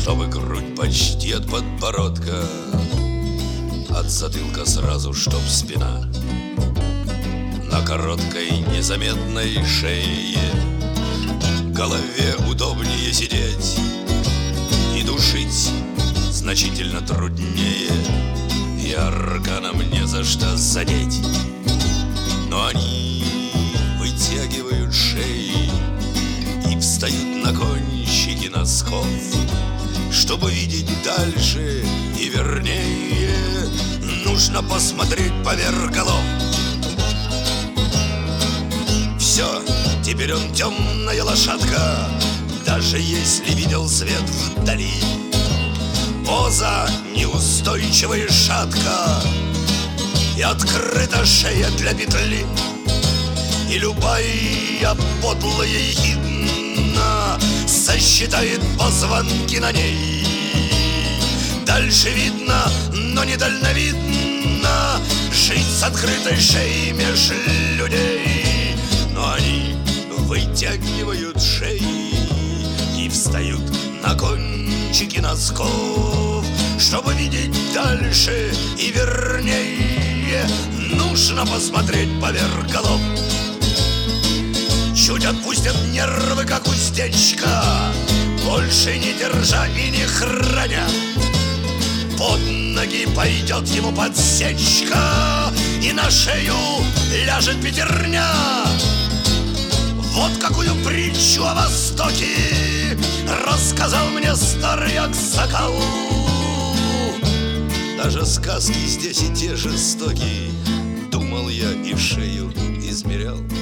чтобы грудь почти от подбородка, от затылка сразу, чтоб спина. На короткой незаметной шее голове удобнее сидеть, и душить значительно труднее, и арканом не за что задеть. Но они вытягивают шеи и встают на кончики носков, чтобы видеть дальше и вернее, нужно посмотреть поверх голов. Все, теперь он темная лошадка, даже если видел свет вдали. Поза неустойчивая шатка, и открыта шея для петли. И любая подлая ехидна сосчитает позвонки на ней. Дальше видно, но не дальновидно жить с открытой шеей меж людей. Но они вытягивают шеи и встают на кончики носков, чтобы видеть дальше и вернее, нужно посмотреть поверх голов. Чуть отпустят нервы, как уздечка, больше не держа и не храня. Под ноги пойдет ему подсечка, и на шею ляжет пятерня. Вот какую притчу о Востоке рассказал мне старый аксакал. Даже сказки здесь и те жестокие, думал я и шею измерял.